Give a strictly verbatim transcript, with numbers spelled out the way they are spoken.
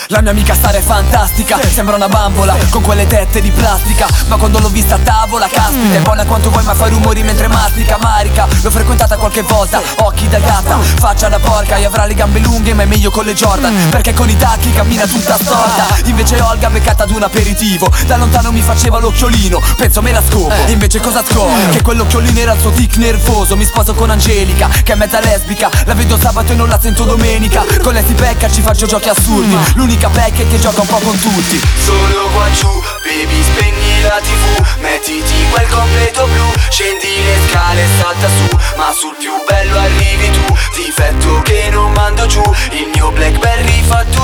La mia amica Sara è fantastica, sembra una bambola con quelle tette di plastica, ma quando l'ho vista a tavola, caspita, è buona quanto vuoi ma fa rumori mentre mastica. Marica, l'ho frequentata qualche volta, occhi da gatta, faccia da porca, e avrà le gambe lunghe ma è meglio con le Jordan, perché con i tacchi cammina tutta storta. Invece Olga beccata ad un aperitivo, da lontano mi faceva l'occhiolino, penso me la scopo, invece cosa scopro? Che quell'occhiolino era il suo tic nervoso. Mi sposo con Angelica, che è mezza lesbica, la vedo sabato e non la sento domenica. Con lei si becca, ci faccio giochi assurdi, l'unica pecca è che gioca un po' con tutti. Solo qua giù, baby spegni la tv, mettiti quel completo blu, scendi le scale e salta su, ma sul più bello arrivi tu. Difetto che non mando giù, il mio Blackberry fa tu.